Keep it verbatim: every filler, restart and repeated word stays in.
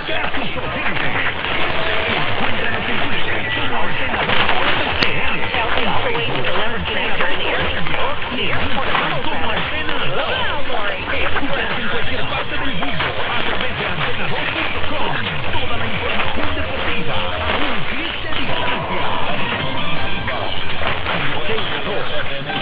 marca tus oyentes. Encuéntranos en Twitter como Antena dos Deportes T R, en Facebook Antena dos Colombia y en Instagram como Antena dos. Escúchanos en cualquier parte del mundo a través de antena dos punto com. Toda la información deportiva a un clic de distancia. Antena dos.